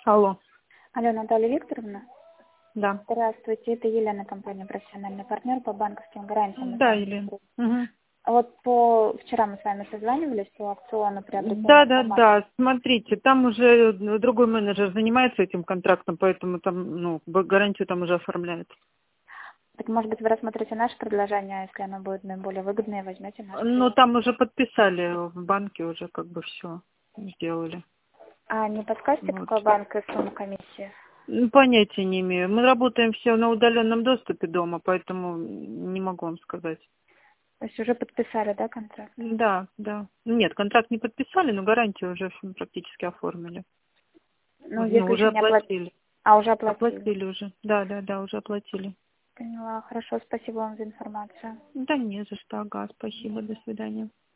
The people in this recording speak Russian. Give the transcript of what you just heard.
Алло. Алло, Наталья Викторовна. Да. Здравствуйте, это Елена, компания «Профессиональный партнер» по банковским гарантиям. Да, Елена. Угу. Вот вчера мы с вами созванивались по акциону приобретения. Да. Смотрите, там уже другой менеджер занимается этим контрактом, поэтому там, гарантию там уже оформляют. Так, может быть, вы рассмотрите наше предложение, если оно будет наиболее выгодное, возьмете наше. Там уже подписали в банке, уже все сделали. А не подскажете, какой банк и сумма комиссии? Понятия не имею. Мы работаем все на удаленном доступе дома, поэтому не могу вам сказать. То есть уже подписали, да, контракт? Да. Нет, контракт не подписали, но гарантию уже практически оформили. Если уже еще не оплатили. уже оплатили. Оплатили уже. Да, уже оплатили. Поняла. Хорошо, спасибо вам за информацию. Да не за что, ага, спасибо, до свидания.